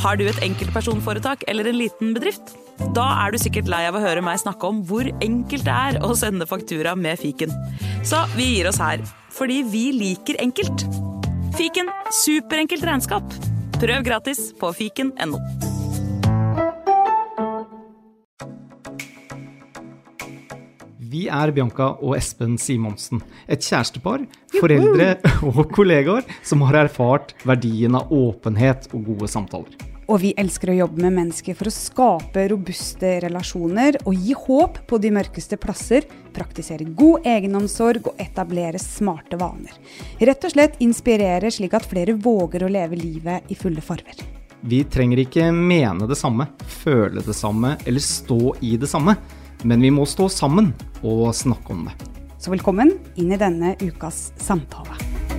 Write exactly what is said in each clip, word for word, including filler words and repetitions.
Har du et enkeltpersonforetak eller en liten bedrift? Da er du sikkert lei av å høre meg snakke om hvor enkelt det er å sende faktura med fiken. Så vi gir oss her, fordi vi liker enkelt. Fiken, superenkelt regnskap. Prøv gratis på fiken punktum no. Vi er Bianca og Espen Simonsen, et kjærestepar, foreldre og kollegaer som har erfart verdien av åpenhet og gode samtaler. Og vi elsker å jobbe med mennesker for å skape robuste relasjoner og gi håp på de mørkeste plasser, praktisere god egenomsorg og etablere smarte vaner. Rett og slett inspirere slik at flere våger å leve livet i fulle farver. Vi trenger ikke mene det samme, føle det samme eller stå i det samme, men vi må stå sammen og snakke om det. Så velkommen inn i denne ukas samtale.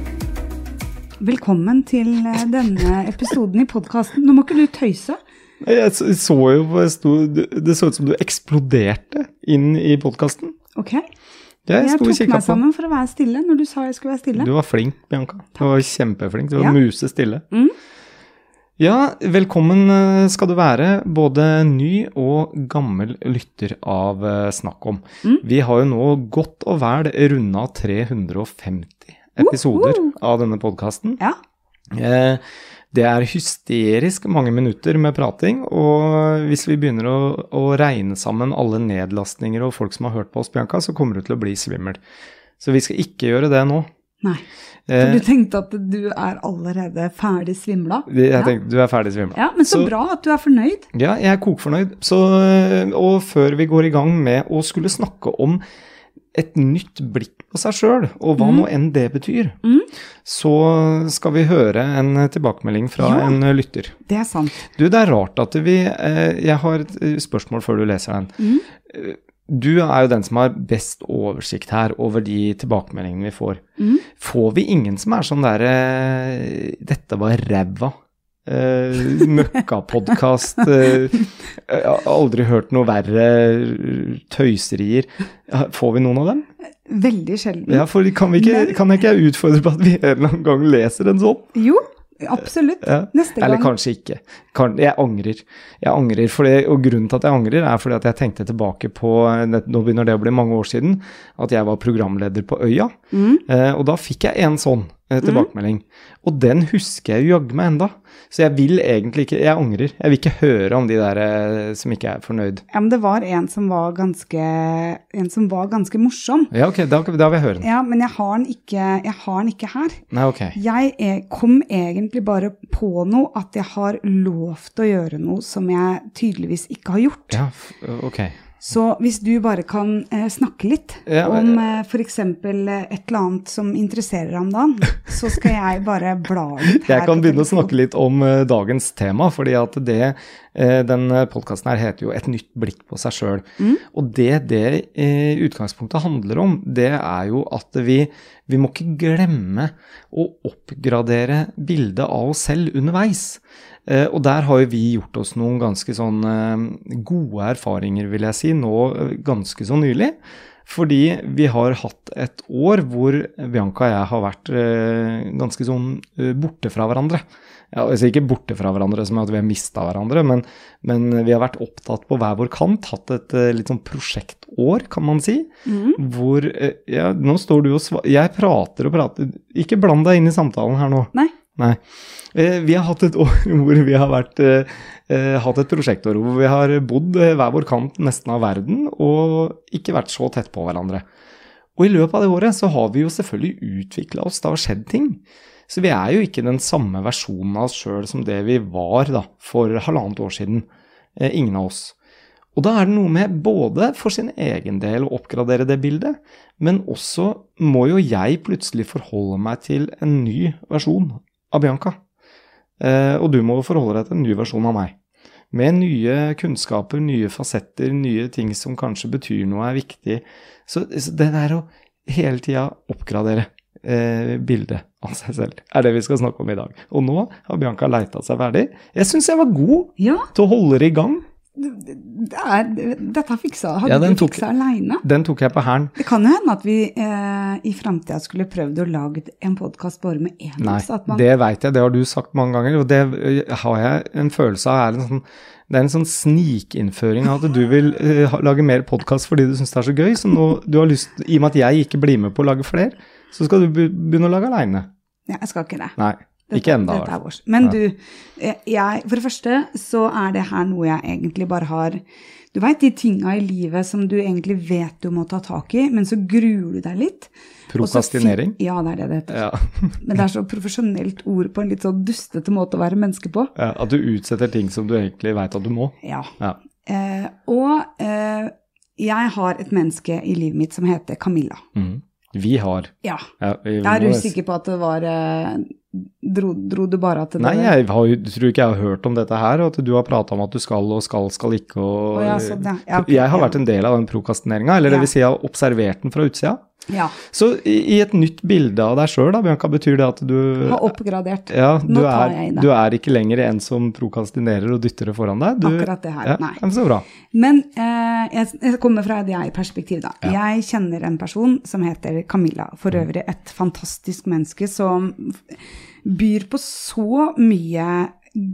Velkommen til denne episoden i podcasten. Nå må ikke du tøyse. Jeg så jo, det så ut som du eksploderte inn i podcasten. Ok. Jeg, jeg tok meg sammen for å være stille når du sa jeg skulle være stille. Du var flink, Bianca. Du var kjempeflink. Du var ja. Muse stille. Mm. Ja, velkommen skal du være, både ny og gammel lytter av Snakk om. Mm. Vi har jo nå godt og vel rundet tre hundre og femti episoder uh, uh. av denne podcasten. Ja. Eh, det er hysterisk mange minutter med prating, og hvis vi begynner å, å regne sammen alle nedlastninger og folk som har hørt på oss, Bianca, så kommer det til å bli svimmel. Så vi skal ikke gjøre det nå. Nei, for du tenkte at du er allerede ferdig svimla. Jeg ja. tenkte du er ferdig svimla. Ja, men så, så bra at du er fornøyd. Ja, jeg er kokfornøyd. Så, og før vi går i gang med å skulle snakke om et nytt blikk på seg selv, og hva mm. nå enn det betyr, mm. så skal vi høre en tilbakemelding fra ja, en lytter. Det er sant. Du, det er rart at vi, jeg har et spørsmål før du leser den. Mm. Du er jo den som har best oversikt her over de tilbakemeldingene vi får. Mm. Får vi ingen som er sånn der, dette var ræva, uh, møkka-podcast, uh, jeg har aldri hørt noe verre tøyserier. Får vi noen av dem? Veldig sjelden. Ja, for kan, vi ikke, kan jeg ikke utfordre på at vi en eller annen gang leser en sånn? Jo. Absolutt, ja. Neste gang. Eller kanskje ikke. Jeg angrer. Jeg angrer, for det, og grunnen til at jeg angrer er fordi at jeg tenkte tilbake på, nå begynner det å bli mange år siden, at jeg var programleder på Øya, mm. eh, og da fikk jeg en sånn eh, tilbakemelding. Mm. Og den husker jeg jo jaggu meg enda. Så jeg vil egentlig ikke, jeg angrer. Jeg vil ikke høre om de der eh, som ikke er fornøyd. Ja, men det var en som var ganske, en som var ganske morsom. Ja, ok, da, da vil jeg høre den. Ja, men jeg har den ikke, jeg har den ikke her. Nei, ok. Jeg er, kom egentlig bare på noe at jeg har lovt å gjøre noe som jeg tydeligvis ikke har gjort. Ja, ok. Så hvis du bare kan eh, snakke litt ja, men, om eh, for eksempel eh, et eller annet som interesserer ham da, så skal jeg bare bla litt her. Jeg kan begynne å snakke litt om eh, dagens tema, fordi at det, eh, den podcasten her heter jo Et nytt blikk på seg selv. Mm. Og det det eh, utgangspunktet handler om, det er jo at vi, vi må ikke glemme å oppgradere bildet av oss selv underveis. Uh, og der har jo vi gjort oss noen ganske sånn uh, gode erfaringer, vil jeg si, nå uh, ganske så nylig. Fordi vi har hatt et år hvor Bianca og jeg har vært uh, ganske sånn uh, borte fra hverandre. Ja, altså ikke borte fra hverandre som at vi har mistet hverandre, men, men vi har vært opptatt på hver vår kant, hatt et uh, litt sånn prosjektår, kan man si. Mm. Hvor, uh, ja, nå står du og svar... Jeg prater og prater. Ikke bland deg inn i samtalen her nå. Nei. Nei. Vi har hatt et år hvor vi har vært, eh, hatt et prosjektår hvor vi har bodd hver vår kant nesten av verden og ikke vært så tett på hverandre. Og i løpet av det året så har vi jo selvfølgelig utviklet oss, det har skjedd ting. Så vi er jo ikke den samme versjonen av oss selv som det vi var da, for halvannet år siden. Eh, ingen av oss. Og da er det noe med både for sin egen del å oppgradere det bildet, men også må jo jeg plutselig forholde meg til en ny versjon av Bianca. Eh, og du må forholde deg til en ny versjon av meg. Med nye kunnskaper, nye fasetter, nye ting som kanskje betyr noe er viktig. Så, så det der å hele tiden oppgradere eh, bildet av seg selv, er det vi skal snakke om i dag. Og nå har Bianca letet seg ferdig. Jeg synes jeg var god ja. til å holde det i gang. det er, dette fiksa, hadde Ja, den du tok- fiksa alene. Den tok jeg på hæren. Det kan jo hende at vi eh, i fremtiden skulle prøvd å lage en podcast bare med en. Nei, så at man, det vet jeg, det har du sagt mange ganger, og det øh, har jeg en følelse av er en sånn, det er en sånn snikinnføring av at du vil øh, ha- lage mer podcast fordi du synes det er så gøy, så nå, du har lyst, i og med at jeg ikke blir med på å lage flere, så skal du be- begynne å lage alene. ja, jeg skal ikke det. Nei, ikke enda. Dette er vårs. Men du, eh, jeg, for det første så er det her noe jeg egentlig bare har, du vet de tingene i livet som du egentlig vet du må ta tak i, men så gruer du deg litt. Og så fi- Prokrastinering? Ja, det er det det heter. Ja. Men det er så profesjonelt ord på en litt sånn dustete måte å være menneske på. Ja, at du utsetter ting som du egentlig vet at du må. Ja. Ja. Eh, og eh, jeg har et menneske i livet mitt som heter Camilla. Mhm. Vi har. Ja. Ja, vi Er du må- sikker på at det var, eh, dro, dro du bare at det Nei, jeg har, jo- tror ikke jeg har hørt om dette her, og at du har pratet om at du skal og skal, skal ikke, og Å, ja, sånn, ja. Ja, ok, jeg har ja. vært en del av den prokrastineringen, eller Ja. det vil si jeg har observert den fra utsida. Ja, Så i, i et nytt bilde av deg selv da, Bianca, betyr det at du, har oppgradert. ja, du, Nå tar jeg i er, det. du er ikke lenger en som prokrastinerer og dytter det foran deg. Du, Akkurat det her, ja, nei. ja, så bra. Men eh, jeg, jeg kommer fra et jeg-perspektiv da. Jeg kjenner en person som heter Camilla, for øvrig et fantastisk menneske som f- byr på så mye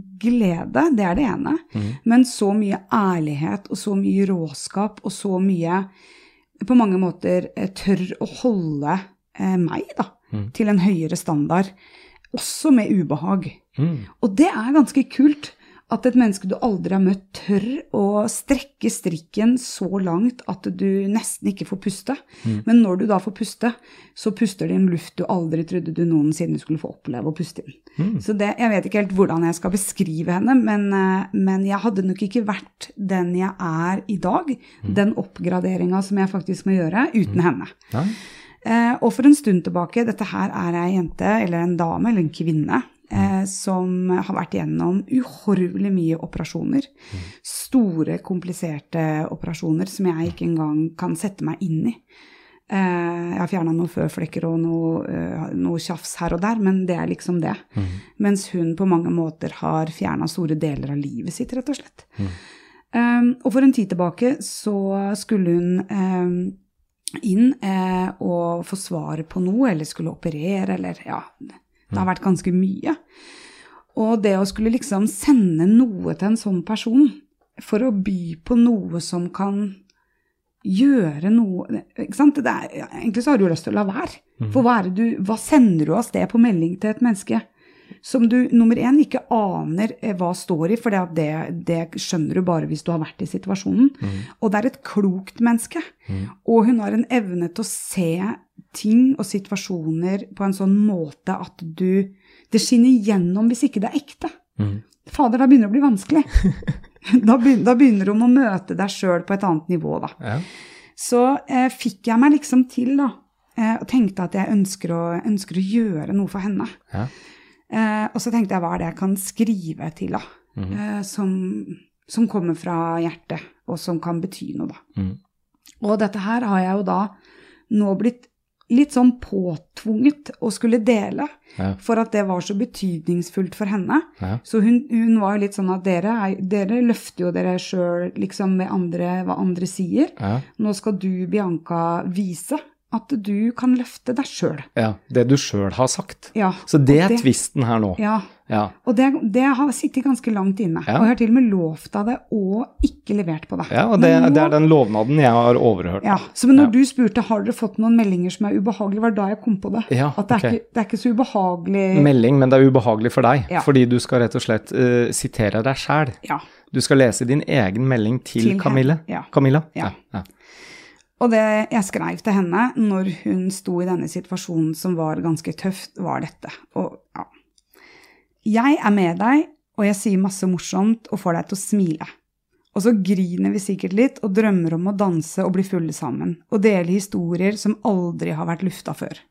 glede, det er det ene, men så mye ærlighet og så mye råskap og så mye på mange måter eh, tør å holde eh, meg da, til en høyere standard, også med ubehag. Mm. Og det er ganske kult at et menneske du aldri har møtt tør å strekke strikken så langt at du nesten ikke får puste. Men når du da får puste, så puster det en luft du aldri trodde du noensinne skulle få oppleve å puste inn. Så det, jeg vet ikke helt hvordan jeg skal beskrive henne, men, eh, men jeg hadde nok ikke vært den jeg er i dag, den oppgraderingen som jeg faktisk må gjøre, uten henne. Nei. Eh, og for en stund tilbake, dette her er ei jente, eller en dame, eller en kvinne, eh, som har vært gjennom uhorvelig mye operasjoner. Store, kompliserte operasjoner som jeg ikke engang kan sette meg inn i. Eh, jeg har fjernet noen føflekker og noe, eh, noe tjafs her og der, men det er liksom det. Mens hun på mange måter har fjernet store deler av livet sitt, rett og slett. Um, og for en tid tilbake så skulle hun um, inn eh, og få svar på noe, eller skulle operere, eller ja, det har vært ganske mye. Og det å skulle liksom sende noe til en sånn person, for å by på noe som kan gjøre noe, ikke sant? Det er, ja, egentlig så har du jo lyst til å la være. For hva, er det du, hva sender du av sted på melding til et menneske som du nummer en ikke aner eh, hva står i, for det, det, det skjønner du bare hvis du har vært i situasjonen. Og det er et klokt menneske. Og hun har en evne til å se ting og situasjoner på en sånn måte at du, det skinner igjennom hvis ikke det er ekte. Fader, da begynner det å bli vanskelig. Da begynner, da begynner du å møte deg selv på et annet nivå da. Ja. Så eh, fikk jeg meg liksom til da, eh, og tenkte at jeg ønsker å, ønsker å gjøre noe for henne. Ja. Eh, og så tenkte jeg, hva er det jeg kan skrive til da, eh, som, som kommer fra hjertet, og som kan bety noe da. Mhm. Og dette her har jeg jo da nå blitt litt sånn påtvunget å skulle dele, Ja. for at det var så betydningsfullt for henne. Ja. Så hun, hun var jo litt sånn at dere, er, dere løfter jo dere selv liksom med andre, hva andre sier. Ja. Nå skal du, Bianca, vise at du kan løfte deg selv. Ja, det du selv har sagt. Ja. Så det og er tvisten her nå. Ja, Ja. og det, det har sittet ganske langt inne. Ja. Og jeg har til og med lovt av det, og ikke levert på det. Ja, og det, Men nå- det er den lovnaden jeg har overhørt. Ja, så når Ja. du spurte, har dere fått noen meldinger som er ubehagelige, var det da jeg kom på det. Ja, at det er, ok. ikke, det er ikke så ubehagelig. Melding, men det er ubehagelig for deg, Ja. fordi du skal rett og slett eh, sitere deg selv. Ja, Du skal lese din egen melding til, Til henne, Camille. ja. Camilla? Ja. Ja. og det jeg skrev til henne når hun sto i denne situasjonen som var ganske tøft, var dette. Og ja, jeg er med deg, og jeg sier masse morsomt og får deg til å smile. Og så griner vi sikkert litt og drømmer om å danse og bli fulle sammen, og dele historier som aldri har vært lufta før.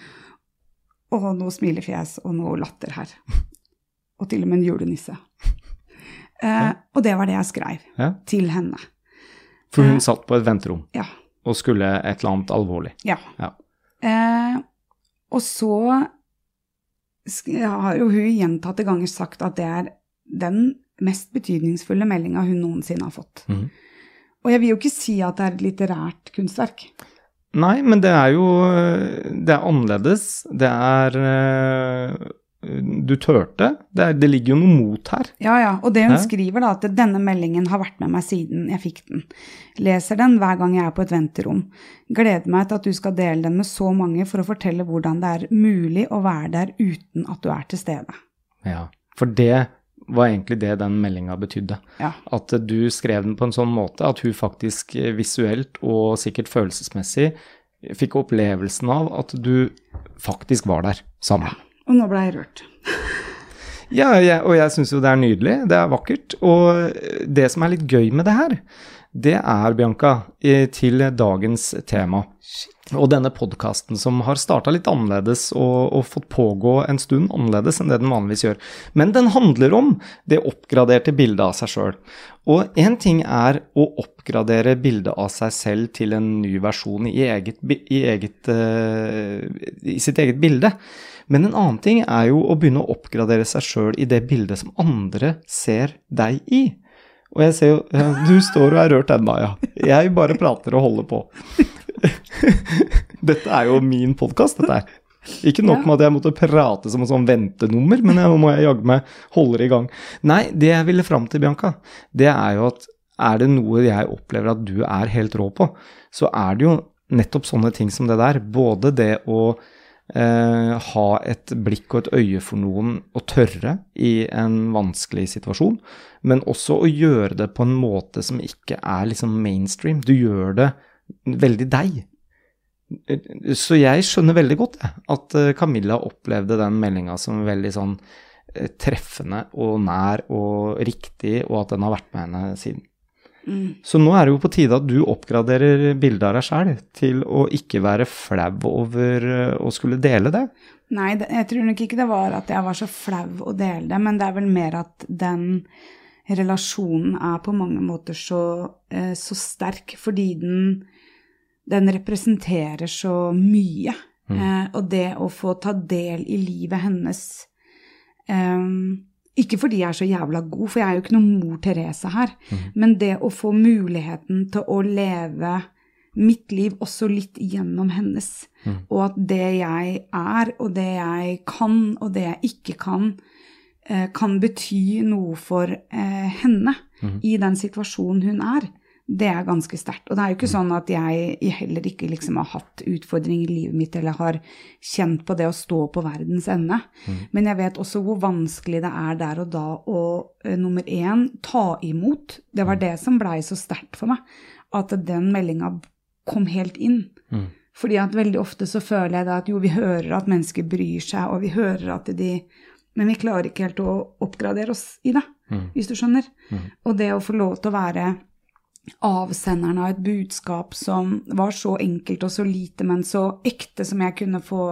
Og noe smilefjes og noe latter her. Og til og med en julenisse. Eh, og det var det jeg skrev Ja. til henne. For hun satt på et venterom Ja, og skulle et eller annet alvorlig. ja. Ja. Eh, og så sk- har jo hun gjentatte ganger sagt at det er den mest betydningsfulle meldingen hun noensinne har fått. Mhm. Og jeg vil jo ikke si at det er et litterært kunstverk. Nei, men det er jo, det er annerledes, det er, du tørte, det, er, det ligger jo noe mot her. Ja, ja, og det hun Hæ? skriver da, at denne meldingen har vært med meg siden jeg fikk den. Leser den hver gang jeg er på et venterom. Gleder meg til at du skal dele den med så mange for å fortelle hvordan det er mulig å være der uten at du er til stede. Ja, for det var egentlig det den meldingen betydde. Ja. At du skrev den på en sånn måte at hun faktisk visuelt og sikkert følelsesmessig fikk opplevelsen av at du faktisk var der sammen. Og nå ble jeg rørt. Ja, jeg, og jeg synes jo det er nydelig, det er vakkert, og det som er litt gøy med det her, det er, Bianca, til dagens tema. Og denne podcasten som har startet litt annerledes og, og fått pågå en stund annerledes enn det den vanligvis gjør. Men den handler om det oppgraderte bildet av seg selv. Og en ting er å oppgradere bildet av seg selv til en ny versjon i, eget, i, eget, uh, i sitt eget bilde. Men en annen ting er jo å begynne å oppgradere seg selv i det bildet som andre ser deg i. Og jeg ser jo, ja, du står og er rørt enda, ja. Jeg bare prater og holder på. Dette er jo min podcast, dette her. Ikke nok med at jeg måtte prate som en sånn ventenummer, men jeg må jeg jagge meg holder i gang. Nei, det jeg ville frem til, Bianca, det er jo at er det noe jeg opplever at du er helt rå på, så er det jo nettopp sånne ting som det der. Både det å eh, ha et blikk og et øye for noen og tørre i en vanskelig situasjon, men også å gjøre det på en måte som ikke er liksom mainstream. Du gjør det veldig deg. Så jeg skjønner veldig godt ja, at Camilla opplevde den meldingen som veldig sånn treffende og nær og riktig, og at den har vært med henne siden. Mm. Så nå er det jo på tide at du oppgraderer bildet av deg selv til å ikke være flau over å skulle dele det. Nei, det, jeg tror nok ikke det var at jeg var så flau å dele det, men det er vel mer at den relasjonen er på mange måter så, eh, så sterk, fordi den, den representerer så mye. Mm. Eh, og det å få ta del i livet hennes, eh, ikke fordi jeg er så jævla god, for jeg er jo ikke noen mor Teresa her, mm. men det å få muligheten til å leve mitt liv også litt gjennom hennes, mm. og at det jeg er, og det jeg kan, og det jeg ikke kan, kan bety noe for eh, henne mm. i den situasjonen hun er, det er ganske sterkt. Og det er jo ikke sånn at jeg heller ikke liksom har hatt utfordringer i livet mitt, eller har kjent på det å stå på verdens ende. Mm. Men jeg vet også hvor vanskelig det er der og da å, uh, nummer én, ta imot. Det var det som ble så sterkt for meg, at den meldingen kom helt inn. Mm. Fordi at veldig ofte så føler jeg da at jo, vi hører at mennesker bryr seg, og vi hører at de... Men vi klarer ikke helt å oppgradere oss i det, mm. hvis du skjønner. Mm. Og det å få lov til å være avsenderen av et budskap som var så enkelt og så lite, men så ekte som jeg kunne få,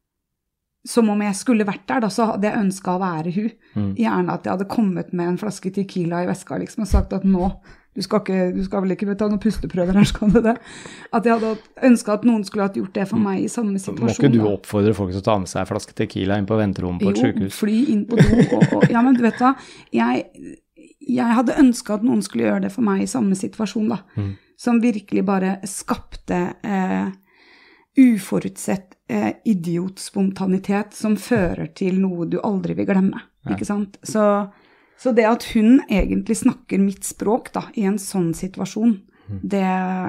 som om jeg skulle vært der, da, så hadde jeg ønsket å være hun. Mm. Gjerne at jeg hadde kommet med en flaske tequila i veska liksom, og sagt at nå, du skal, ikke, du skal vel ikke ta noen pusteprøver her, skal du det? At jeg hadde ønsket at noen skulle ha gjort det for meg i samme situasjon. Må ikke du oppfordre folk til å ta med seg en flaske tequila inn på venterommet på et sykehus? Jo, fly inn på do. Og, og, ja, men du vet hva, jeg, jeg hadde ønsket at noen skulle gjøre det for meg i samme situasjon, da. Mm. Som virkelig bare skapte eh, uforutsett eh, idiotspontanitet som fører til noe du aldri vil glemme, ja. Ikke sant? Så... Så det at hun egentlig snakker mitt språk da, i en sånn situasjon, det,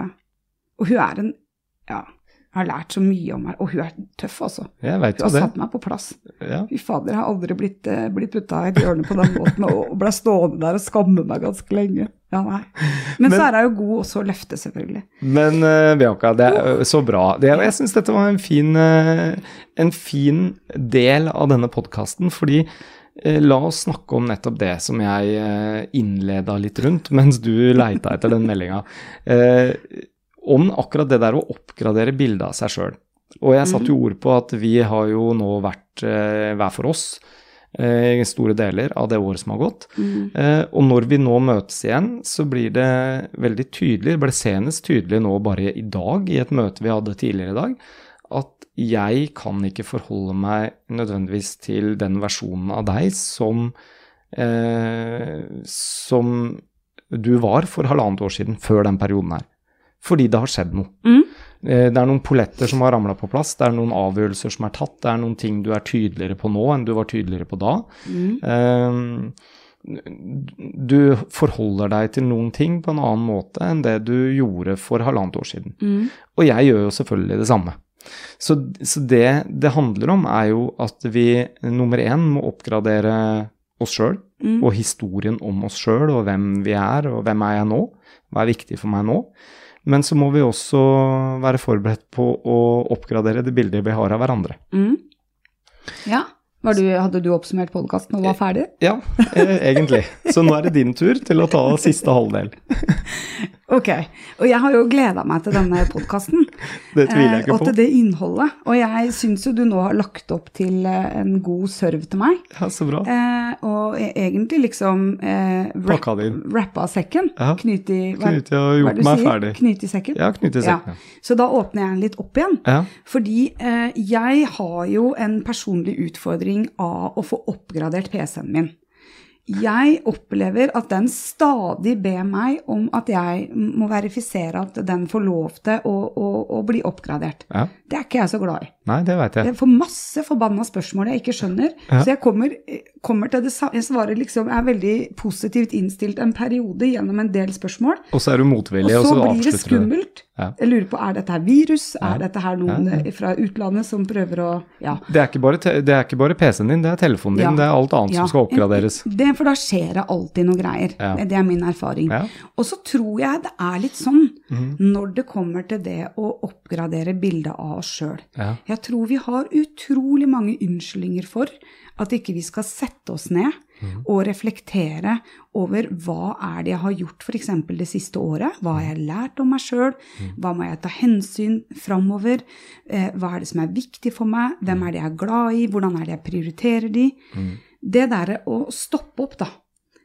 og hun er en, ja, har lært så mye om her, og hun er tøff også. Jeg vet hun har det. Satt meg på plass. Ja. Fy fader, jeg har aldri blitt, blitt puttet i et hjørne på den måten, og ble stående der og skamme meg ganske lenge. Ja, nei. Men, men så er jeg jo god også å løfte, selvfølgelig. Men uh, Bianca, det er så bra. Det, jeg synes dette var en fin, uh, en fin del av denne podcasten, fordi la oss snakke om nettopp det som jeg innledet litt rundt, mens du leita etter den meldingen. Eh, om akkurat det der å oppgradere bildet av seg selv. Og jeg satt jo ord på at vi har jo nå vært eh, hver for oss eh, store deler av det året som har gått. Mm. Eh, og når vi nå møtes igjen, så blir det veldig tydelig, det ble senest tydelig nå bare i dag, i et møte vi hadde tidligere i dag, at jeg kan ikke forholde meg nødvendigvis til den versjonen av deg som eh, som du var for halvannet år siden, før den perioden her. Fordi det har skjedd noe. Mm. Eh, det er noen poletter som har ramlet på plass, det er noen avgjørelser som er tatt, det er noen ting du er tydeligere på nå enn du var tydeligere på da. Mm. Eh, du forholder deg til noen ting på en annen måte enn det du gjorde for halvannet år siden. Mm. Og jeg gjør jo selvfølgelig det samme. Så, så det det handler om er jo at vi nummer én må oppgradere oss selv, Mm. og historien om oss selv, og hvem vi er, og hvem er jeg nå, hva er viktig for meg nå. Men så må vi også være forberedt på å oppgradere det bildet vi har av hverandre. Mm. Ja. Var du, hadde du oppsummert podcasten og var ferdig? Ja, eh, egentlig. Så nå er det din tur til å ta siste halvdel. Ok, og jeg har jo gledet meg til denne podcasten. Det tviler jeg ikke eh, og på. til det innholdet. Og jeg synes jo du nå har lagt opp til eh, en god serve til meg. Ja, så bra. Eh, og e- egentlig liksom eh, rap, Pakka det inn. rappa sekken. Ja. Knyt i, hva, Knyt i og hva er gjort det du meg sier? ferdig. Knyt i sekken. Ja, knyt i sekken. Ja. Så da åpner jeg den litt opp igjen. Ja. Fordi eh, jeg har jo en personlig utfordring av å få oppgradert P C-en min. Jeg opplever at den stadig ber meg om at jeg må verifisere at den får lov til å, å, å bli oppgradert. Ja. Det er ikke jeg så glad i. Nei, det vet jeg. Jeg får masse forbanna spørsmål jeg ikke skjønner, Ja. så jeg kommer, kommer til det samme. Jeg svarer liksom, jeg er veldig positivt innstilt en periode gjennom en del spørsmål, Og så er du motvillig, og og så så blir det avslutter du det. skummelt. Ja. Jeg lurer på, er dette her virus? Ja. Er dette her noen Ja, ja. eh, fra utlandet som prøver å, ja. Det er ikke bare, te- det er ikke bare P C-en din, det er telefonen din, Ja. det er alt annet Ja. som skal oppgraderes. Det, for da skjer det alltid noe greier. Ja. Det er min erfaring. Ja. Og så tror jeg det er litt sånn Mhm. når det kommer til det å oppgradere bildet av oss selv. Ja. Jeg tror vi har utrolig mange unnskyldninger for at ikke vi skal sette oss ned Mhm. og reflektere over hva er det jeg har gjort for eksempel det siste året, hva har jeg lært om meg selv, Mhm. hva må jeg ta hensyn fremover, eh, hva er det som er viktig for meg, hvem er det jeg er glad i, hvordan er det jeg prioriterer de. Mhm. Det der å stoppe opp da,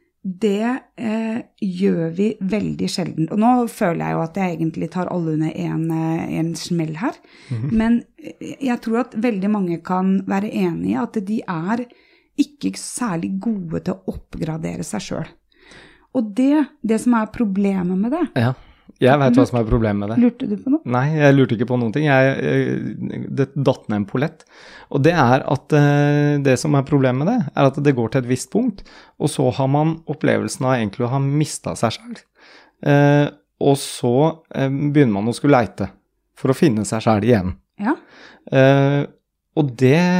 det eh, gjør vi veldig sjelden. Og nå føler jeg jo at jeg egentlig tar alle under en, eh, en smell her. Mhm. Men jeg tror at veldig mange kan være enige i at de er ikke særlig gode til å oppgradere seg selv. Og det, det som er problemet med det, Ja. Jeg vet hva som er problemet med det. lurte du på noe? Nei, jeg lurte ikke på noen ting. Jeg, jeg, det datt ned en polett. Og det er at eh, det som er problemet med det, er at det går til et visst punkt, og så har man opplevelsen av egentlig å ha mistet seg selv. Eh, og så eh, begynner man å skulle leite for å finne seg selv igjen. Ja. Eh, og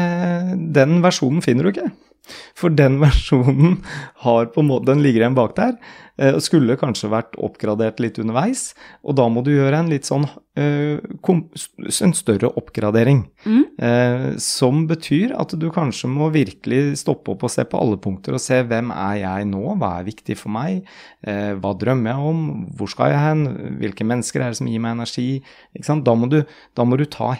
det, den versjonen finner du ikke. For den versjonen har på en måte, den ligger igjen bak der, eh, og skulle kanskje vært oppgradert litt underveis, og da må du gjøre en litt sånn, eh, kom, en større oppgradering, Mm. eh, som betyr at du kanskje må virkelig stoppe opp og se på alle punkter, og se hvem er jeg nå, hva er viktig for meg, eh, hva drømmer jeg om, hvor skal jeg hen, hvilke mennesker er det som gir meg energi, ikke sant? Da må du, da må du ta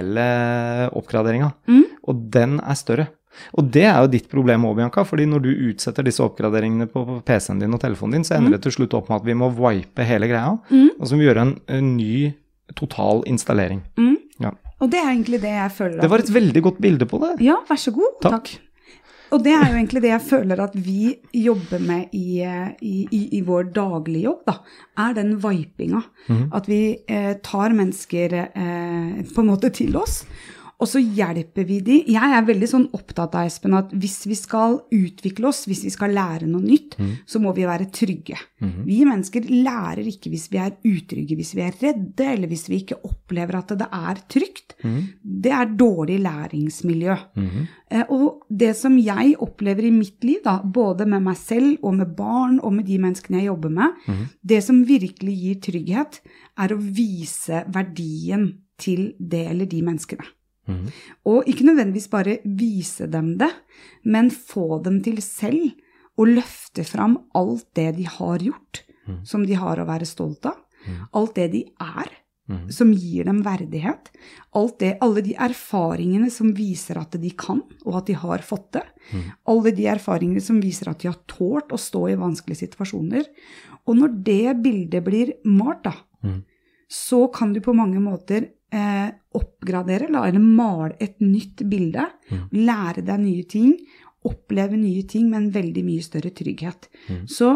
hele oppgraderingen, Mm. og den er større. Og det er jo ditt problem også, Bianca, fordi når du utsetter disse oppgraderingene på P C-en din og telefonen din, så ender det til slutt opp med at vi må wipe hele greia, Mm. og så må vi gjøre en, en ny total installering. Mm. Ja. Og det er egentlig det jeg føler. Det var et veldig godt bilde på det. Ja, vær så god. Takk. Og det er jo egentlig det jeg føler at vi jobber med i, i, i, i vår daglige jobb, da, er den vipinga. Mhm. At vi eh, tar mennesker eh, på en måte til oss, og så hjelper vi de. Jeg er veldig sånn opptatt av, Espen, at hvis vi skal utvikle oss, hvis vi skal lære noe nytt, Mhm. så må vi være trygge. Mhm. Vi mennesker lærer ikke hvis vi er utrygge, hvis vi er redde, eller hvis vi ikke opplever at det er trygt. Mhm. Det er dårlig læringsmiljø. Mhm. Eh, Og det som jeg opplever i mitt liv, da, både med meg selv og med barn og med de menneskene jeg jobber med, Mhm. det som virkelig gir trygghet, er å vise verdien til det eller de menneskene. Mhm. Og ikke nødvendigvis bare vise dem det, men få dem til selv å løfte fram alt det de har gjort, Mhm. som de har å være stolt av, Mhm. alt det de er, Mhm. som gir dem verdighet, alt det, alle de erfaringene som viser at de kan, og at de har fått det, Mhm. alle de erfaringene som viser at de har tålt å stå i vanskelige situasjoner. Og når det bildet blir malt, da, Mhm. så kan du på mange måter eh, oppgradere, la, eller male et nytt bilde, Mhm. lære deg nye ting, oppleve nye ting med en veldig mye større trygghet. Mm. Så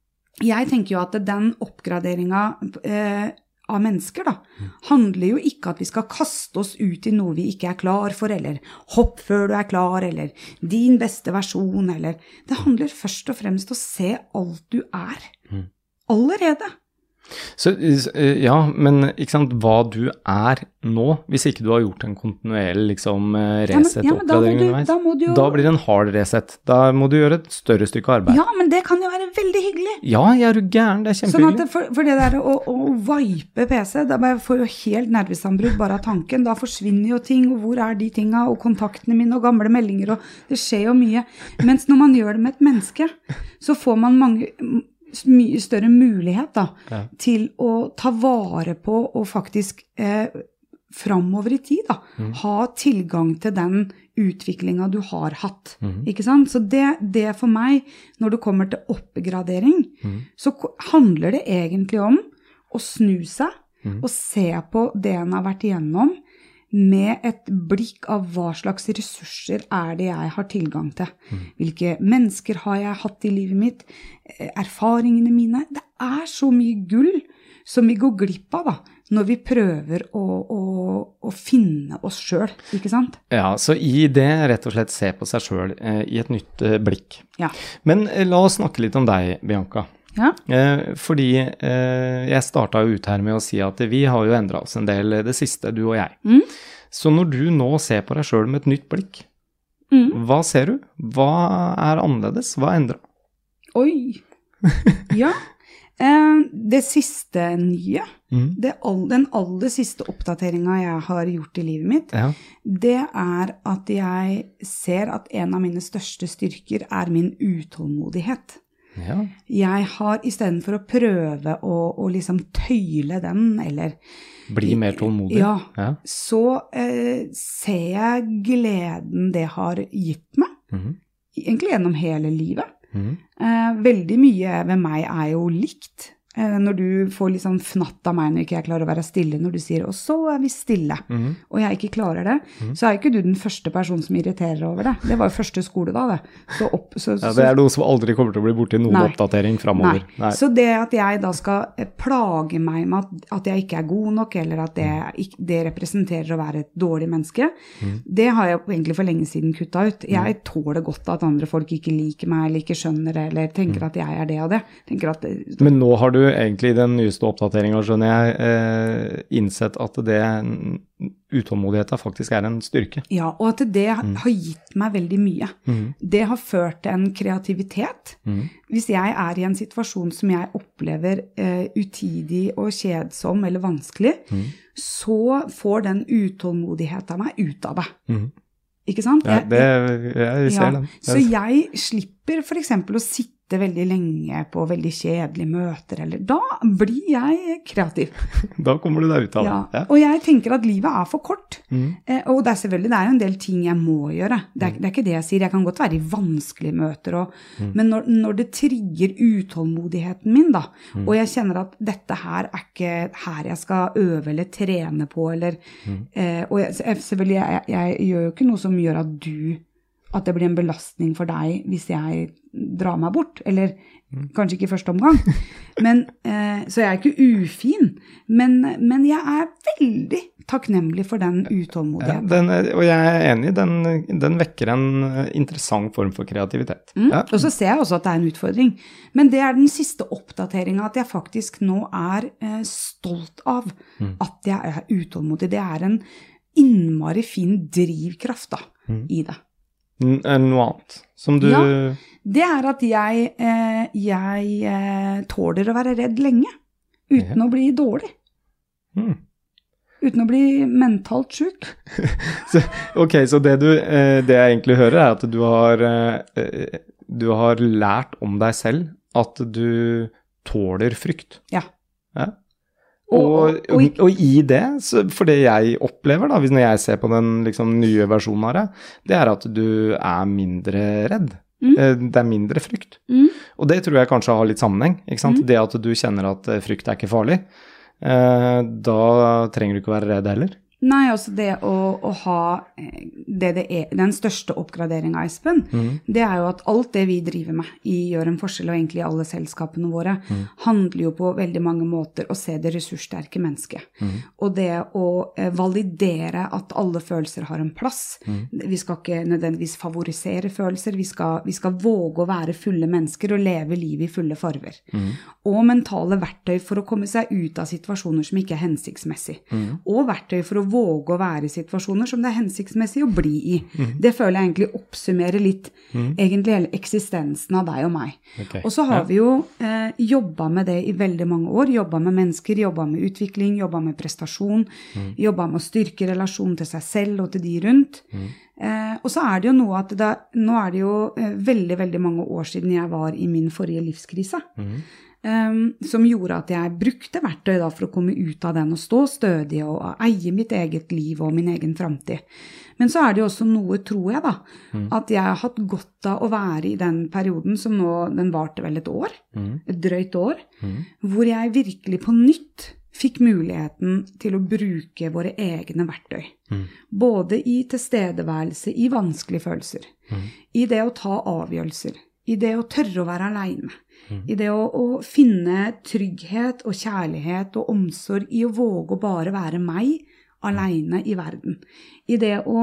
jeg tenker jo at den oppgraderingen eh, av mennesker da, mm. handler jo ikke at vi skal kaste oss ut i noe vi ikke er klar for, eller hopp før du er klar, eller din beste versjon, eller det handler først og fremst om å se alt du er mm. allerede. Så ja, men ikke sant, hva du er nå, hvis ikke du har gjort en kontinuerlig liksom reset ja, og oppgradering underveis, da, må du, da, må du jo... da blir det en hard reset. Da må du gjøre et større stykke arbeid. Ja, men det kan jo være veldig hyggelig. Ja, jeg er jo gæren, det er kjempehyggelig. Sånn at det, for, for det der å, å vipe P C, da får jeg jo helt nervesambrud bare av tanken. Da forsvinner jo ting, og hvor er de tingene, og kontaktene mine, og gamle meldinger, og det skjer jo mye. Mens når man gjør det med et menneske, så får man mange... mye større mulighet da, ja. til å ta vare på og faktisk eh, fremover i tid da, mm. ha tilgang til den utviklingen du har hatt. Mm. Ikke sant? Så det, det for meg, når det kommer til oppgradering, mm. så handler det egentlig om å snu seg mm. og se på det en har vært igjennom, med et blikk av hva slags ressurser er det jeg har tilgang til. Mm. Hvilke mennesker har jeg hatt i livet mitt? Erfaringene mine? Det er så mye gull som vi går glipp av da, når vi prøver å, å, å finne oss selv, ikke sant? Ja, så i det rett og slett se på seg selv eh, i et nytt eh, blikk. Ja. Men eh, la oss snakke litt om deg, Bianca. Ja. Eh, fordi eh, jeg startet jo ut her med å si at vi har jo endret oss en del det siste, du og jeg. Mm. Så når du nå ser på deg selv med et nytt blikk, mm. hva ser du? Hva er annerledes? Hva er endret? Oi, ja. Eh, det siste nye, mm. det all, den aller siste oppdateringen jeg har gjort i livet mitt, ja. det er at jeg ser at en av mine største styrker er min utålmodighet. Ja. Jeg har, i stedet for å prøve å, å liksom tøyle den, eller... Bli mer tålmodig. Ja, ja. Så eh, ser jeg gleden det har gitt meg, mm. egentlig gjennom hele livet. Mm. Eh, veldig mye ved meg er jo likt. Eh, når du får liksom fnatt av meg når ikke jeg klarer å være stille, når du sier, og så er vi stille, mm. og jeg ikke klarer det, mm. så er ikke du den første personen som irriterer over det. Det var jo første skole da, det. Så opp, så, ja, det er noe som aldri kommer til å bli borte i noen nei. Oppdatering fremover. Nei. Nei. Så det at jeg da skal plage meg med at, at jeg ikke er god nok, eller at det, det representerer å være et dårlig menneske, mm. det har jeg egentlig for lenge siden kuttet ut. Jeg tåler godt at andre folk ikke liker meg, eller ikke skjønner det, eller tenker mm. at jeg er det og det. Tenker at, Men nå har du egentlig i den nyeste oppdateringen, skjønner jeg, eh, innsett at det utålmodigheten faktisk er en styrke. Ja, og at det mm. har gitt meg veldig mye. Mm. Det har ført til en kreativitet. Mm. Hvis jeg er i en situasjon som jeg opplever eh, utidig og kjedsom eller vanskelig, mm. så får den utålmodigheten meg ut av det. Mm. Ikke sant? Ja, det, jeg ser ja. den. Så jeg slipper for eksempel å sitte veldig lenge på veldig kjedelige møter, eller da blir jeg kreativ. Da kommer du deg ut av det. Ja. Ja. Og jeg tenker at livet er for kort. Mm. Eh, og det er selvfølgelig, det er en del ting jeg må gjøre. Det er, mm. det er ikke det jeg sier. Jeg kan godt være i vanskelige møter, og, mm. men når, når det trigger utålmodigheten min da, mm. og jeg kjenner at dette her er ikke her jeg skal øve eller trene på, eller, mm. eh, og jeg, selvfølgelig, jeg, jeg gjør jo ikke noe som gjør at du at det blir en belastning for deg hvis jeg drar meg bort, eller mm. kanskje ikke i første omgang. Men, eh, så jeg er ikke ufin, men, men jeg er veldig takknemlig for den utålmodigheten. Ja, den, og jeg er enig, den, den vekker en interessant form for kreativitet. Mm. Ja. Og så ser jeg også at det er en utfordring. Men det er den siste oppdateringen, at jeg faktisk nå er eh, stolt av mm. at jeg er utålmodig. Det er en innmari fin drivkraft da, mm. i det. Noe annet som du... Ja, det er at jeg, eh, jeg eh, tåler å være redd lenge, uten ja. Å bli dårlig. Mm. Uten å bli mentalt syk. så, ok, så det, du, eh, det jeg egentlig hører er at du har, eh, du har lært om deg selv at du tåler frykt. Ja. Ja. Og, og, og, og, og i det, for det jeg opplever da, hvis når jeg ser på den liksom, nye versjonen av det, det er at du er mindre redd. Mm. Det er mindre frykt. Mm. Og det tror jeg kanskje har litt sammenheng, ikke sant? Mm. Det at du kjenner at frykt er ikke farlig, eh, da trenger du ikke være redd heller. Nei, altså det å, å ha det det er, den største oppgraderingen, Espen, mm. det er jo at alt det vi driver med i Gjør en forskjell, og egentlig alle selskapene våre, mm. handler jo på veldig mange måter å se det ressurssterke mennesket. Mm. Og det å validere at alle følelser har en plass. Mm. Vi skal ikke nødvendigvis favorisere følelser, vi skal, vi skal våge å være fulle mennesker og leve livet i fulle farver. Mm. Og mentale verktøy for å komme seg ut av situasjoner som ikke er hensiktsmessig. Mm. Og verktøy for å våge å være i situasjoner som det er hensiktsmessig å bli i. Mm. Det føler jeg egentlig oppsummerer litt mm. egentlig hele eksistensen av deg og meg. Okay. Og så har ja. vi jo eh, jobbet med det i veldig mange år, jobbet med mennesker, jobbet med utvikling, jobbet med prestasjon, mm. jobbet med å styrke relasjonen til seg selv og til de rundt. Mm. Eh, og så er det jo noe at det, nå er det jo eh, veldig, veldig mange år siden jeg var i min forrige livskrise. Mm. Um, som gjorde at jeg brukte verktøy da for å komme ut av den og stå stødig og eie mitt eget liv og min egen fremtid. Men så er det jo også noe, tror jeg da, mm. at jeg har hatt godt av å være i den perioden som nå, den varte vel et år, mm. et drøyt år, mm. hvor jeg virkelig på nytt fikk muligheten til å bruke våre egne verktøy. Mm. Både i tilstedeværelse, i vanskelige følelser, mm. i det å ta avgjørelser, i det å tørre å være alene, mm. i det å, å finne trygghet og kjærlighet og omsorg i å våge å bare være meg alene i verden. I det å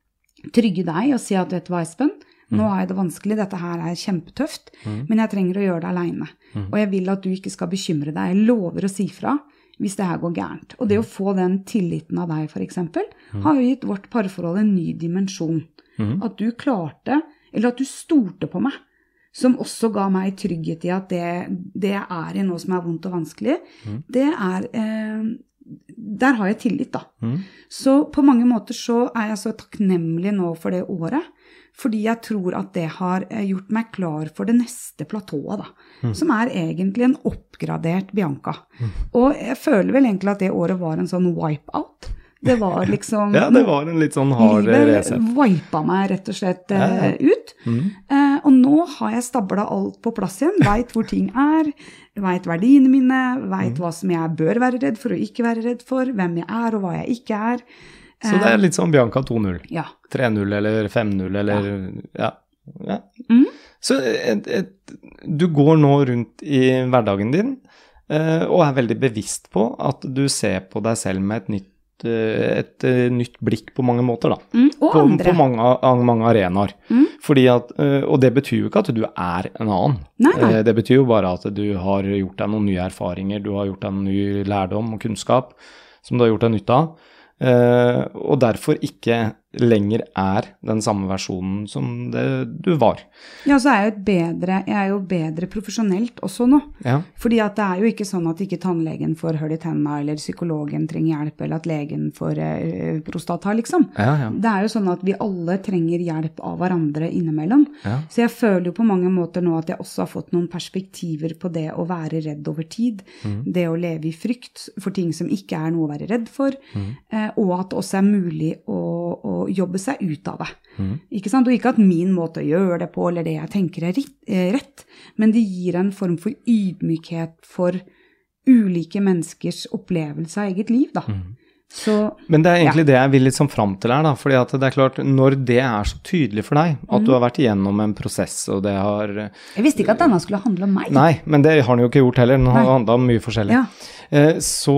trygge deg og si at vet du hva, Espen, mm. nå er det vanskelig, dette her er kjempetøft, mm. men jeg trenger å gjøre det alene. Mm. Og jeg vil at du ikke skal bekymre deg. Jeg lover å si fra hvis det her går gærent. Og det å få den tilliten av deg, for eksempel, mm. har jo gitt vårt parforhold en ny dimensjon. Mm. At du klarte, eller at du stolte på meg, som også ga meg trygghet i at det, det er i noe som er vondt og vanskelig, mm. det er, eh, der har jeg tillit da. Mm. Så på mange måter så er jeg så takknemlig nå for det året, fordi jeg tror at det har gjort meg klar for det neste platået da, mm. som er egentlig en oppgradert Bianca. Mm. Og jeg føler vel egentlig at det året var en sånn wipe-out. Det var liksom... ja, det var en litt sånn hard reset. Livet wipet meg rett og slett ja, ja. ut. Mm. Eh, og nå har jeg stablet alt på plass igjen, vet hvor ting er, vet verdiene mine, vet mm. hva som jeg bør være redd for og ikke være redd for, hvem jeg er og hva jeg ikke er. Så det er litt sånn Bianca to null, ja. tre null eller fem null eller... Ja. ja. ja. Mm. Så et, et, du går nå rundt i hverdagen din eh, og er veldig bevisst på at du ser på deg selv med et nytt et nytt blikk på mange måter da. Mm, og på, andre. På mange, mange arenaer. Mm. Fordi at, og det betyr jo ikke at du er en annen. Nei, nei. Det betyr jo bare at du har gjort deg noen nye erfaringer, du har gjort deg noen ny lærdom og kunnskap som du har gjort deg nytte av. Og derfor ikke lenger er den samme versjonen som det du var. Ja, så er jeg jo bedre, jeg er jo bedre profesjonelt også nå. Ja. Fordi at det er jo ikke sånn at ikke tannlegen får hull i tennene, eller psykologen trenger hjelp, eller at legen får eh, prostata, liksom. Ja, ja. Det er jo sånn at vi alle trenger hjelp av hverandre innimellom. Ja. Så jeg føler jo på mange måter nå at jeg også har fått noen perspektiver på det å være redd over tid, mm. det å leve i frykt for ting som ikke er noe å være redd for, mm. eh, og at det også er mulig å, å jobbe seg ut av det. Mm. Ikke sant? Og ikke at min måte å gjøre det på, eller det jeg tenker er rett, men det gir en form for ydmykhet for ulike menneskers opplevelse av eget liv, da. Mm. Så, men det er egentlig ja. det jeg vil litt sånn frem til her, da, fordi at det er klart, når det er så tydelig for deg, at mm. du har vært igjennom en prosess, og det har... Jeg visste ikke at denne skulle handle om meg. Nei, men det har den jo ikke gjort heller, den har handlet om mye forskjellig. Ja. Så,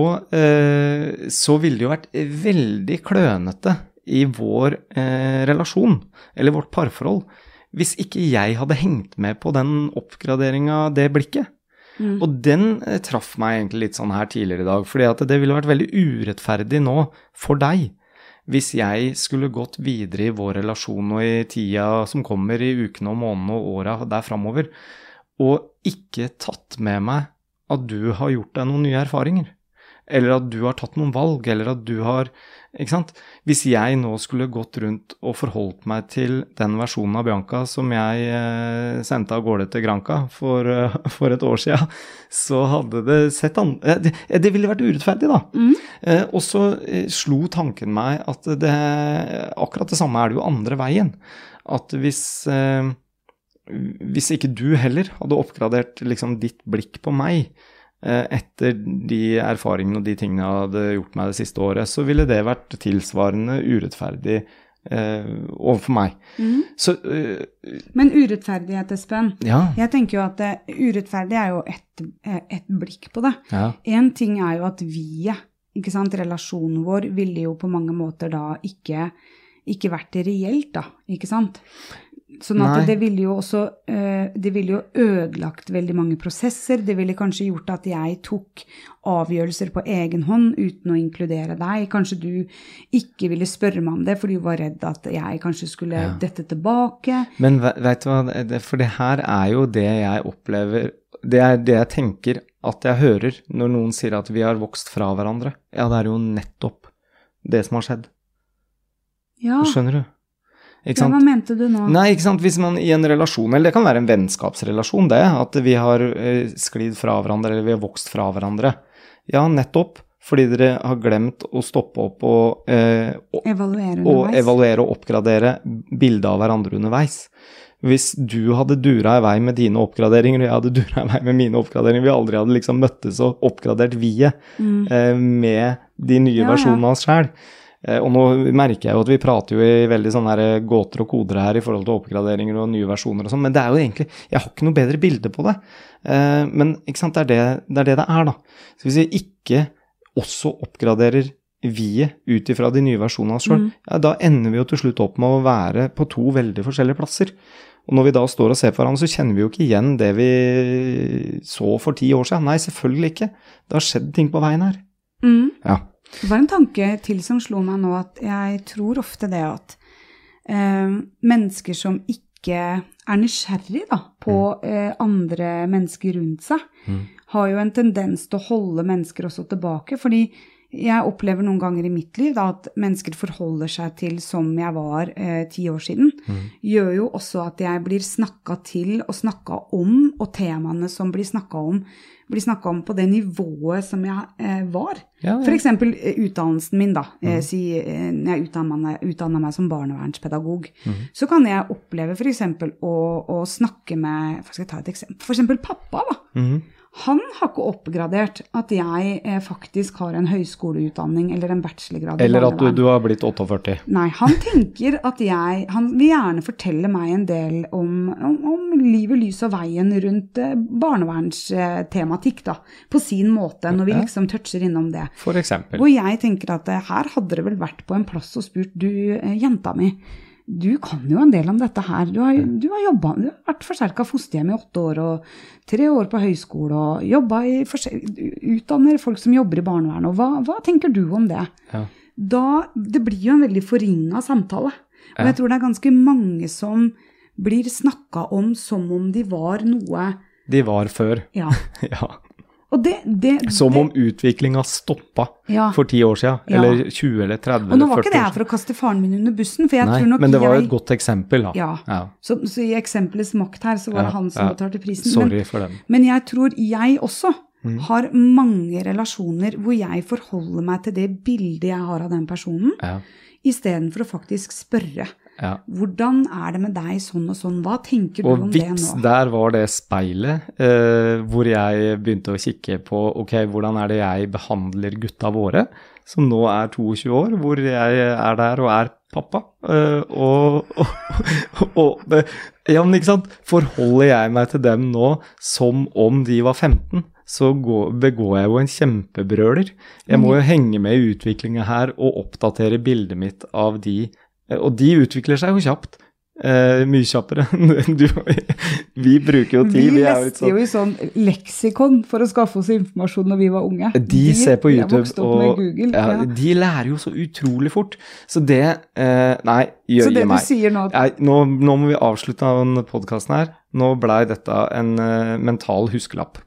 så ville det jo vært veldig klønete i vår eh, relasjon, eller vårt parforhold, hvis ikke jeg hadde hengt med på den oppgraderingen av det blikket. Mm. Og den eh, traff meg egentlig litt sånn her tidligere i dag, fordi at det ville vært veldig urettferdig nå for deg, hvis jeg skulle gått videre i vår relasjon og i tida som kommer, i ukene og månedene og årene der fremover, og ikke tatt med meg at du har gjort deg noen nye erfaringer, eller at du har tatt noen valg, eller at du har, ikke sant? Hvis jeg nå skulle gått rundt og forholdt meg til den versjonen av Bianca som jeg eh, sendte av gårde til Granca for, uh, for et år siden, så hadde det sett an... Eh, det, det ville vært urettferdig da. Mm. Eh, og så eh, slo tanken meg at det, akkurat det samme er det jo andre veien. At hvis... Eh, hvis ikke du heller hadde oppgradert liksom ditt blikk på meg, etter de erfaringene og de tingene jeg hadde gjort meg det siste året, så ville det vært tilsvarende urettferdig eh, overfor meg. Mm. Så, eh, Men urettferdighet, Espen, ja. jeg tenker jo at det, urettferdig er jo et, et blikk på det. Ja. En ting er jo at vi, ikke sant, relasjonen vår ville jo på mange måter da ikke, ikke vært reelt da, ikke sant? Sånn at Nei. det ville jo også, det ville jo ødelagt veldig mange prosesser, det ville kanskje gjort at jeg tok avgjørelser på egen hånd uten å inkludere deg, kanskje du ikke ville spørre meg om det, fordi du var redd at jeg kanskje skulle Ja. dette tilbake. Men vet du hva, det- for det her er jo det jeg opplever, det er det jeg tenker at jeg hører når noen sier at vi har vokst fra hverandre. Ja, det er jo nettopp det som har skjedd. Ja, Skjønner du? Ikke ja sant? hva mente du nå? Nei, ikke sant, hvis man i en relasjon, eller det kan være en vennskapsrelasjon det, at vi har eh, sklidd fra hverandre, eller vi har vokst fra hverandre. Ja, nettopp, fordi dere har glemt å stoppe opp og, eh, og, Evaluere og underveis. evaluere og oppgradere bildet av hverandre underveis. Hvis du hadde dura i vei med dine oppgraderinger, og jeg hadde dura i vei med mine oppgraderinger, vi aldri hadde liksom møttes og oppgradert vi-et Mm. eh, med de nye Ja, ja. versjonene av oss selv. Eh, og nå merker jeg jo at vi prater jo i veldig sånne her gåter og koder her i forhold til oppgraderinger og nye versjoner og sånn, men det er jo egentlig, jeg har ikke noe bedre bilde på det. Eh, men ikke sant, det er det, det er det det er da. Så hvis vi ikke også oppgraderer vi-et ut ifra de nye versjonene av oss selv, Mm. ja, da ender vi jo til slutt opp med å være på to veldig forskjellige plasser. Og når vi da står og ser på hverandre, så kjenner vi jo ikke igjen det vi så for ti år siden. Nei, selvfølgelig ikke. Det har skjedd ting på veien her. Mm. Ja. Det var en tanke til som slo meg nå, at jeg tror ofte det at eh, mennesker som ikke er nysgjerrig da, på eh, andre mennesker rundt seg, Mm. har jo en tendens til å holde mennesker også tilbake, fordi jeg opplever noen ganger i mitt liv da, at mennesker forholder seg til som jeg var eh, ti år siden, Mm. gjør jo også at jeg blir snakket til og snakket om, og temaene som blir snakket om, blir snakket om på det nivået som jeg eh, var. Ja, ja. For eksempel eh, utdannelsen min da, eh, si, eh, når jeg utdannet meg, utdannet meg som barnevernspedagog, så kan jeg oppleve for eksempel å, å snakke med, for skal jeg ta et eksempel, for eksempel pappa da. Mhm. Han har ikke oppgradert at jeg eh, faktisk har en høyskoleutdanning eller en bachelorgrad i Eller at du, barnevern. du har blitt åtteogførti. Nei, han tenker at jeg, han vil gjerne fortelle meg en del om, om, om livet, lys og veien rundt eh, barnevernstematikk da, på sin måte, når vi Ja. liksom toucher innom det. For eksempel. Hvor jeg tenker at eh, her hadde det vel vært på en plass og spurt, du, eh, jenta mi, du kan jo en del om dette her. Du har, du har jobbet, du har vært forsterket fosterhjem i åtte år, og tre år på høyskole, og jobbet i forskjell- utdanner folk som jobber i barnevern, og hva, hva tenker du om det? Ja. Da, det blir jo en veldig forringet samtale. Og Ja. jeg tror det er ganske mange som blir snakket om som om de var noe, De var før. ja. Ja. Og det, det, Som om utviklingen stoppa Ja. for ti år siden, Ja. eller tjue eller tretti Og nå eller var førti ikke det år her for å kaste faren min under bussen, for jeg Nei, tror nok men det var jo jeg... et godt eksempel da. Ja. Ja. Så, så i eksempelets makt her, så var det Ja, han som ja. betalte prisen. Sorry Men, for den. men jeg tror jeg også Mm. har mange relasjoner hvor jeg forholder meg til det bildet jeg har av den personen, Ja. i stedet for å faktisk spørre. Ja. Hvordan er det med deg sånn og sånn? Hva tenker du Og om vips, det nå? der var det speilet eh, hvor jeg begynte å kikke på, ok, hvordan er det jeg behandler gutta våre, som nå er tjueto år, hvor jeg er der og er pappa. Eh, og, og, og det- ja, men ikke sant, forholder jeg meg til dem nå som om de var femten, så går, begår jeg jo en kjempebrøler. Jeg må jo henge med i utviklingen her og oppdatere bildet mitt av de, og de utvikler seg jo kjapt. Eh, mye kjappere. du, vi bruker jo tid. Vi Vi er jo litt leste jo sånn, i sånn leksikon for å skaffe oss informasjon når vi var unge. de ser på jeg YouTube, vokste opp med og Google. ja, Ja. de lærer jo så utrolig fort. Så det, eh, nei, Så gjør det du meg. sier nå, Nei, nå, nå må vi avslutte den podcasten her. Nå ble dette en eh, mental huskelapp.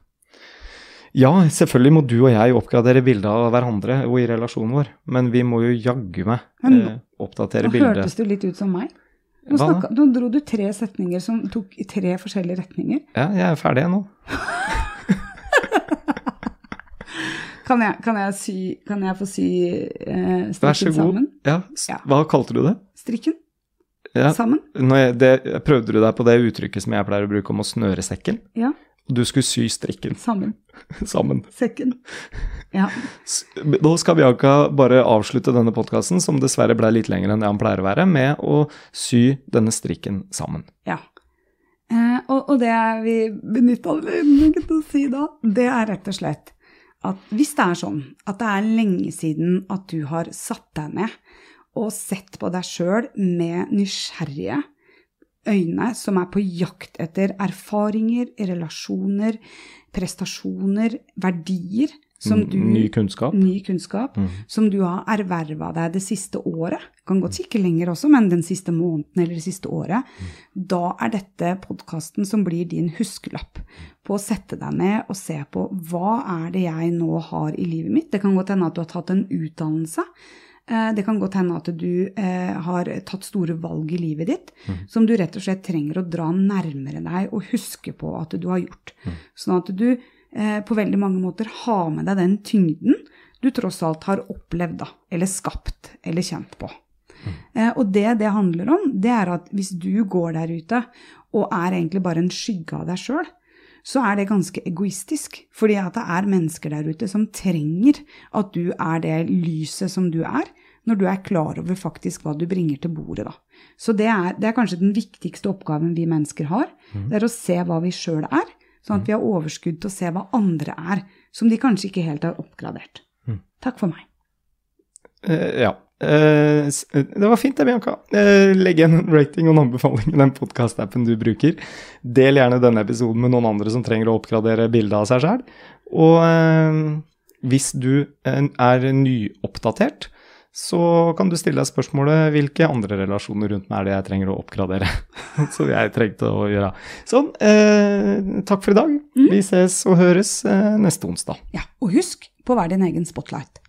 Ja, selvfølgelig må du og jeg oppgradere bildet av hverandre og i relasjonen vår, men vi må jo jaggu meg Men eh, oppdatere nå bildet. hørtes du litt ut som meg. Nå, Hva da? snakket, nå dro du tre setninger som tok i tre forskjellige retninger. Ja, jeg er ferdig nå. Kan jeg, kan jeg, sy, kan jeg få sy eh, Vær så strikken god. sammen? Ja, s- Ja. hva kalte du det? Strikken Ja, sammen? når jeg, det, prøvde du deg på det uttrykket som jeg pleier å bruke om å snøre sekken? Ja. og du skulle sy strikken. Sammen. Sammen. Sekken. Ja. Nå skal Bianca bare avslutte denne podcasten, som dessverre ble litt lengre enn det han pleier å være, med å sy denne strikken sammen. Ja. Eh, og, og det vi benytter anledningen til å si da, det er rett og slett at hvis det er sånn at det er lenge siden at du har satt deg ned og sett på deg selv med nysgjerrige øyne som er på jakt etter erfaringer, relasjoner, prestasjoner, verdier, som du, ny kunnskap, ny kunnskap mm. som du har ervervet deg det siste året, kan godt ikke lenger også, men den siste måneden eller det siste året, mm. da er dette podcasten som blir din huskelapp på å sette deg ned og se på hva er det jeg nå har i livet mitt. Det kan godt hende at du har tatt en utdannelse, det kan godt hende at du eh, har tatt store valg i livet ditt, mm. som du rett og slett trenger å dra nærmere deg og huske på at du har gjort. Mm. Sånn at du eh, på veldig mange måter har med deg den tyngden du tross alt har opplevd da, eller skapt, eller kjent på. Mm. Eh, og det det handler om, det er at hvis du går der ute og er egentlig bare en skygge av deg selv, så er det ganske egoistisk, fordi at det er mennesker der ute som trenger at du er det lyset som du er, når du er klar over faktisk hva du bringer til bordet da. Så det er, det er kanskje den viktigste oppgaven vi mennesker har, mm. det er å se hva vi selv er, sånn at vi har overskudd til å se hva andre er, som de kanskje ikke helt har oppgradert. Mm. Takk for meg. Uh, ja. Uh, det var fint det, Bianca. Uh, legg en rating og en anbefaling i den podcast-appen du bruker. Del gjerne denne episoden med noen andre som trenger å oppgradere bildet av seg selv. Og uh, hvis du uh, er nyoppdatert, så kan du stille deg spørsmålet hvilke andre relasjoner rundt meg er det jeg trenger å oppgradere. Så jeg trengte å gjøre. Sånn, uh, takk for i dag. Mm. Vi ses og høres uh, neste onsdag. Ja, og husk på å være din egen spotlight.